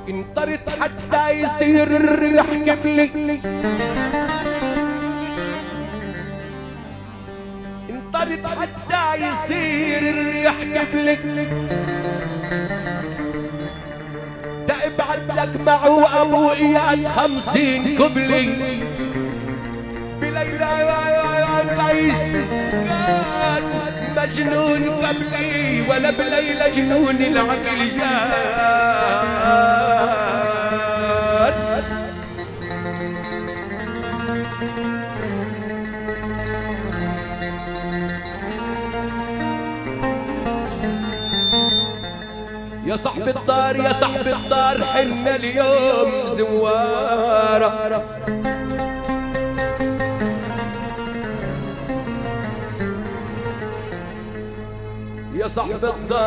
انطرت حتى يصير الريح قبلي، انطرت حتى يصير الريح قبلي، تبعت لك معه ابو اياد 50 قبلي. بليلى قيس كان مجنون قبلي، ولا بليلى جنون العقل جاد. يا صاحب الدار يا صاحب الدار حنا اليوم زوارة، يا صاحب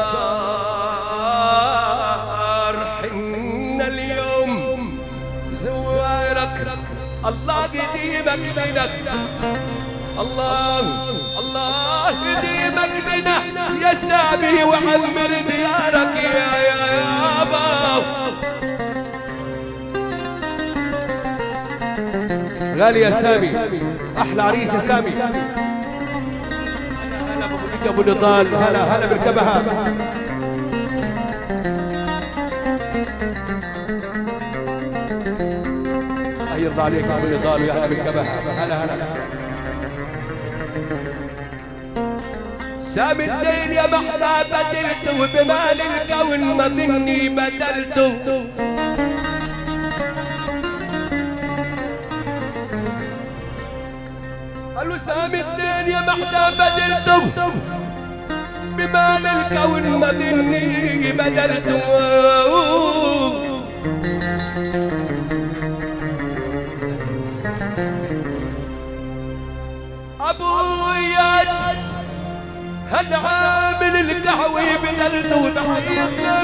الدار حنا اليوم زوارك. الله يديمك لنا، الله يديمك لنا يا سامي وعمر ديارك يا يابا. غالي يا سامي، احلى عريس يا سامي. هلا بابو ابو نضال، هلا بالكبهه. يرضى عليك ابو نضال ويا هلا بالكبهه. هلا سامي الزين يا محلى بدلته، وبمال الكون ما ظني بدلته. قالوا سامي الزين يا محلى بدلته، بمال الكون ما ظني بدلته. ابو اياد هالعامل القهوي بدلته، وبحيي